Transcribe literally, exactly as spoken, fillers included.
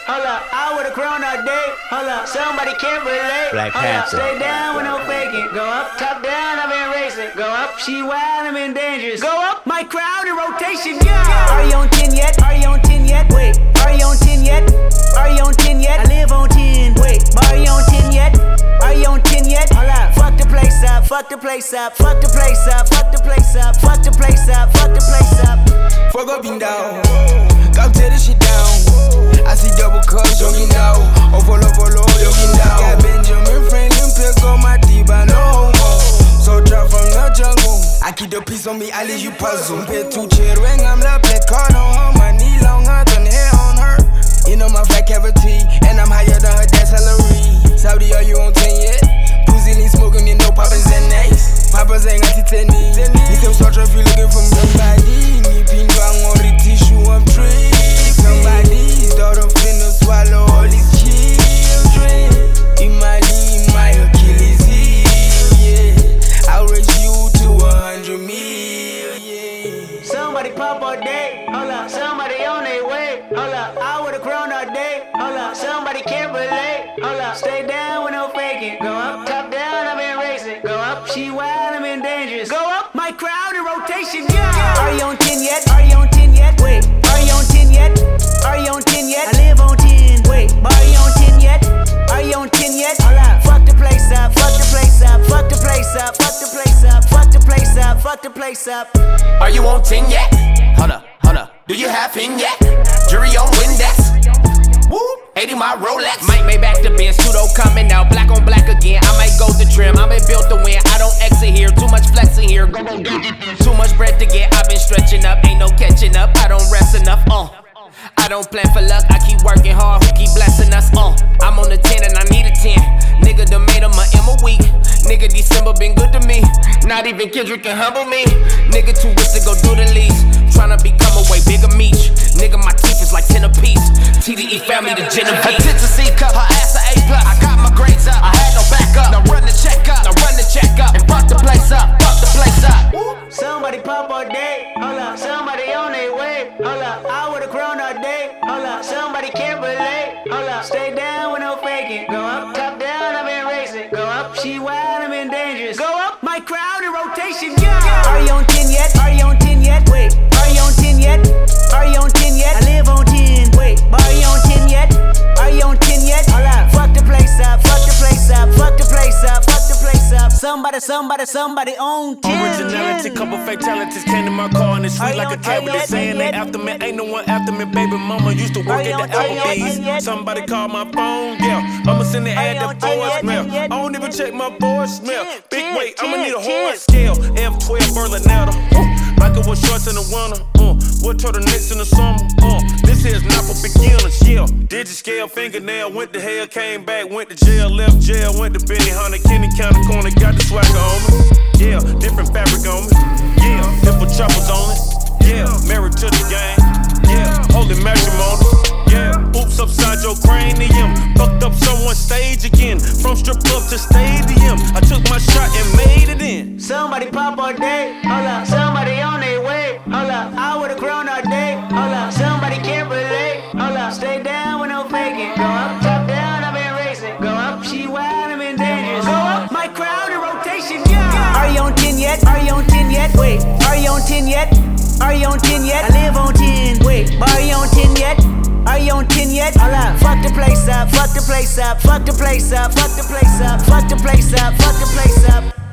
hold up. I would've grown all day, hold up. Somebody can't relate, Black hold up. Panther. Stay down with no faking. Go up, top down, I've been racing. Go up, she wild, I'm in dangerous. Go up, my crowd in rotation, yeah. Are you on ten yet? Are you on ten yet? Wait, are you on ten yet? Are you on ten yet? I live on ten. Wait, are you on ten yet? Are you on ten yet? Hold up, fuck the place up, fuck the place up, fuck the place up, fuck the place up, fuck the place up, fuck the place up. Fuck up and down, go tear this shit down. I see double cups, youngin' now. Oh, follow, follow, youngin' down. Got Benjamin Franklin, pick on my teeth, I no homo. So drop from the jungle. I keep the peace on me, I leave you puzzle. Pay two chair ring, I'm the black card on her. My knee longer than hair on her. You know my fat cavity, and I'm higher than her dad's salary. Saudi, are you on ten yet? Pussy lean smoking, you know Papa's and nice. Papa's ain't got titani. You can start if you looking for somebody. Me pin bang on the tissue, I'm tree. Somebody's daughter finna swallow all these children. In my lean, my Achilles heel, yeah. I'll raise you to a hundred million. Somebody pop all day, hold up. Somebody on their way, hold up. I would've grown all day, hold up. Somebody can't relate, hold up. Stay down with no faking. Go up, top down, I've been racing. Go up, she wild, I'm in dangerous. Go up, my crowd in rotation, yeah. Are you on ten yet? Are you on ten yet? Wait, are you on ten yet? Are you on ten yet? I live on ten. Wait, are you on ten yet? Are you on ten yet? Hold up, fuck the place up, fuck the place up, fuck the place up, fuck the place up, fuck the place up, fuck the place up. Are you on ten yet? Hold up, hold up. Do you have fin yet? Jury on Windex. Woo, eighty my Rolex. Might make back the Benz, pseudo coming out, black on black again. I might go to trim, I been built to win. I don't exit here, too much flexing here. Go, go, go, too much bread to get, I've been stretching up, ain't no catching up. I don't rest enough, uh. I don't plan for luck, I keep working hard, who keep blessing us, uh. I'm on the ten and I need a ten. Nigga done made him a M a week. Nigga December been good to me. Not even Kendrick can humble me. Nigga too rich to go do the least. Tryna become a way bigger meat. Nigga my teeth is like ten apiece. T D E family to Genevieve. Her tits a C cup, her ass a A plus. I got my grades up, I had no backup. Now run the check up, now run the check up. And fuck the place up, fuck the place up. Somebody pop all day, hold up. Somebody on their way, hold up. I would've grown all day, hold up. Somebody can't relate, hold up. Stay down with no faking. Go up, top down, I've been racing. Go up, she wild, I'm in dangerous. Go up, my crowd in rotation, yeah. Are you on ten yet? Are you on ten yet? Wait, are you on ten yet? Are you on ten yet? I live on ten. Wait, are you on ten yet? Are you on ten yet? Hold up, fuck the place up, fuck the place up, fuck the place up, fuck the place up. Somebody, somebody, somebody on ten. Originality, couple fatalities came to my car and it's sweet like a cavity. Saying they after me, ain't no one after me. Baby mama used to work at the Applebee's. Somebody called my phone, yeah. I'ma send the ad to voicemail. I don't even check my voicemail. Big weight, I'ma need a horse scale. F twelve Berlinetta. Like it was shorts in the winter. Uh, what turtlenecks in the summer? Uh, this here's not for beginners, yeah. Digit scale, fingernail, went to hell, came back, went to jail, left jail, went to Benny Hunter, Kenny County Corner, got the swagger on me. Yeah, different fabric on me. Yeah, different choppers on it. Yeah, married to the game. Yeah, holy matrimony. Yeah, oops upside your cranium. Fucked up someone's stage again. From strip club to stadium. I took my shot and made it in. Somebody pop all day, hold up. Somebody on their way, hold up. I would've grown all day, hold up. Somebody can't relate, hold up. Stay down with no faking. Go up, top down, I've been racing. Go up, she wild, I'm in dangerous. Go up, my crowd in rotation, yeah. Are you on ten yet? Are you on ten yet? Wait, are you on ten yet? Are you on ten yet? I live on ten. Wait, are you on ten yet? Are you on ten yet? Hold up, fuck the place up, fuck the place up, fuck the place up, fuck the place up, fuck the place up, fuck the place up.